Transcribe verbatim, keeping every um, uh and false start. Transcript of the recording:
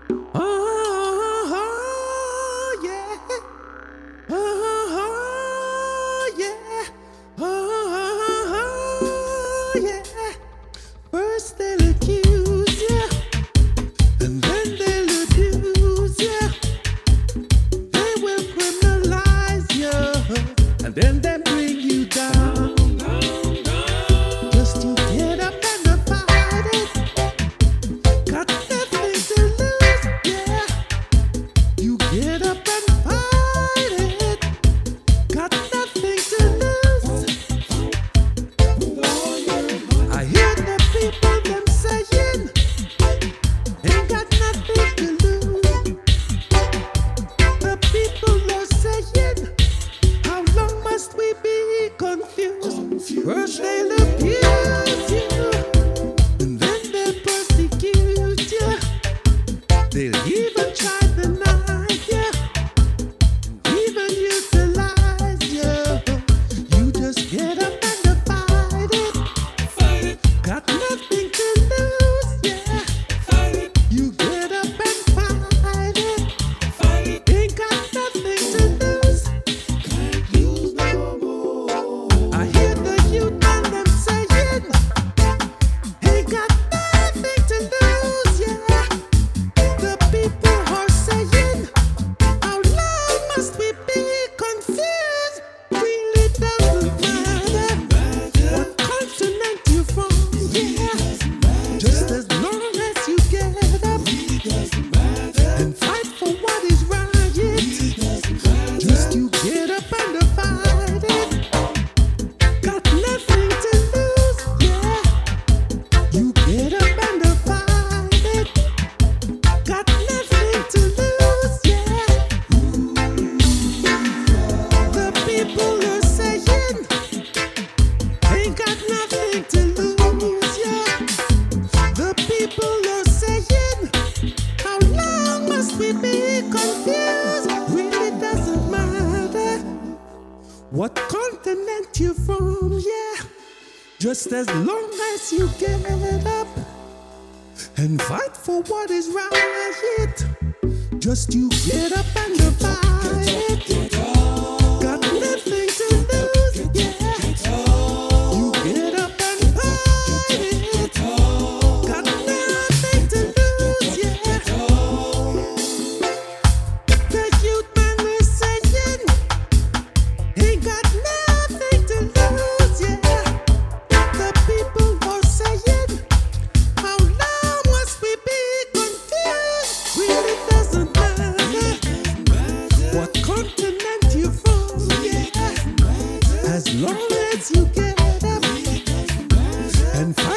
Oh, oh, yeah. Oh, oh, yeah. Oh, oh, yeah. First they'll accuse you, and then they'll abuse you. They will criminalize you, and then they bring you down. Just to get up and fight it. Got nothing to lose, yeah. You get up and fight it. Got nothing to lose. I hear the people them saying, ain't got nothing to lose. The people are saying, how long must we be confused? First they'll abuse you, and then they'll persecute you. They'll even try to deny you, even utilize you. You just get up and fight it. Got nothing to lose, yeah. You get up and fight it. Ain't got nothing to lose. I hear the youth and them saying, ain't got nothing to lose, yeah. The people are saying, how long must we be confused? Really doesn't matter what continent you're from, yeah. Just as long as you get up and fight for what is right. Just you get up and fight it. Got nothing to lose, yeah. You get up and fight it. Got nothing to lose, yeah. The people are saying, ain't got nothing to lose, yeah. The people are saying, how long must we be confused? Really doesn't matter what continent you're from, yeah. Just as long as you get up and fight for what is right. Just you get up and fight it. Got nothing to lose, yeah. You get up and fight it. Got nothing to lose, yeah. The youth man is saying, ain't got nothing to lose, yeah. The people are saying, how long must we be confused? Really doesn't matter what continent you're from, yeah. As long as you get up and fight.